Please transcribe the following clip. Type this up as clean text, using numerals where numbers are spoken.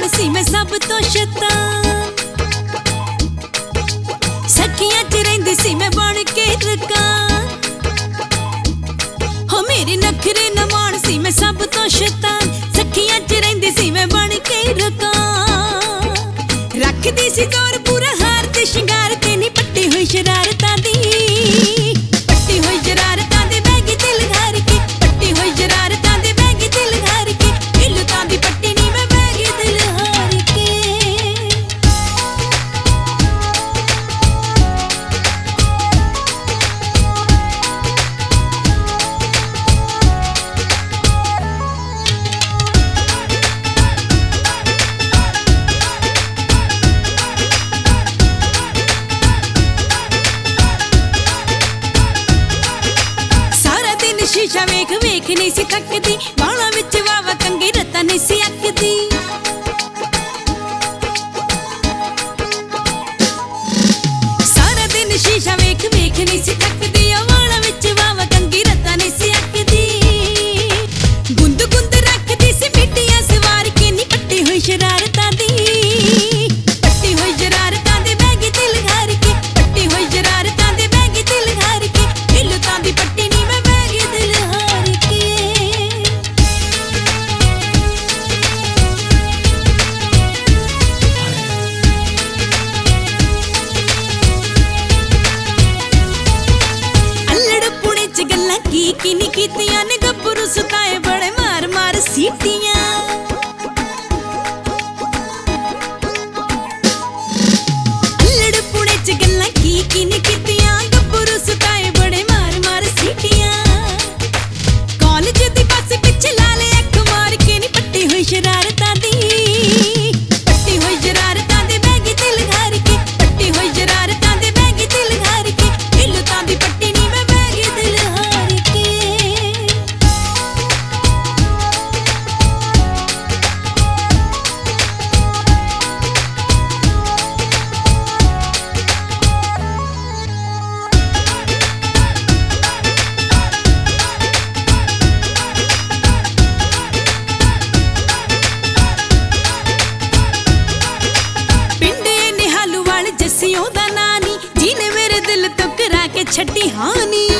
नमाण सी मैं सब तो शैतान। सखियां च रहिंदी सी मैं बन के रकान। हो मेरे नखरे नमाण सी मैं सब तो शैतान। सखियां च रहिंदी सी मैं बन के रकान। रखदी सी जोर पूरा हार ते शिंगार ते नी पट्टी हुई शरारतां दी। पट्टी हुई शरारतां दे बैगी दिल घर के। पट्टी हुई शरारतां दे बैगी दिल घर के। हिलतां दी पट्टी नी मैं बैगी दिल हार के। शीशा वेख वेख नहीं सी थकदी। बालों विच वावा कंगी रत्ता नहीं सी अकदी। सारा दिन शीशा वेख वेख नहीं सी थकदी। बालों विच वावा कंगी रत्ता नहीं सी अकदी। गुंद गुंद रखदी सी मिट्टियां सवार के नी पट्टी हुई शरारतां दी। पट्टी हुई शरारतां दे बैगी दिल घर के। पट्टी हुई शरारतां दे बैगी दिल घर के। हिलतां दी पट्टी नी मैं बैगी दिल हार के। अल्लड़ पुणे च गल्लां की नी कीतियां ने। गब्बरू सुताए बड़े मार मार सीटियां। अल्लड़ पुणे च गल्लां की नी कीतियां। गब्बरू सुताए बड़े मार मार सीटियां। कॉलेज दी बस पिछे लाले अख मार के नी पट्टी हुई शरारतां दी। पट्टी हुई शरारतां दे बैगी दिल घर के। पट्टी हुई शरारतां दे बैगी दिल घर के। हिलतां दी पट्टी नी मैं बैगी दिल हार के। जस्सियों दा नानी जिने मेरे दिल तो करा के छड्डी हानी।